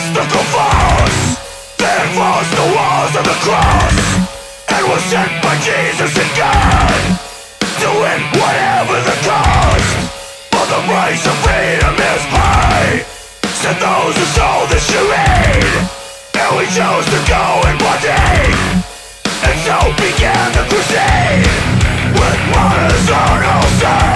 obstacle falls, then falls the walls of the cross, and was sent by Jesus and God to win whatever the cost. For the price of freedom is high, said those who sold the charade, and we chose to go and partake, and so began the crusade, with martyrs on all sides.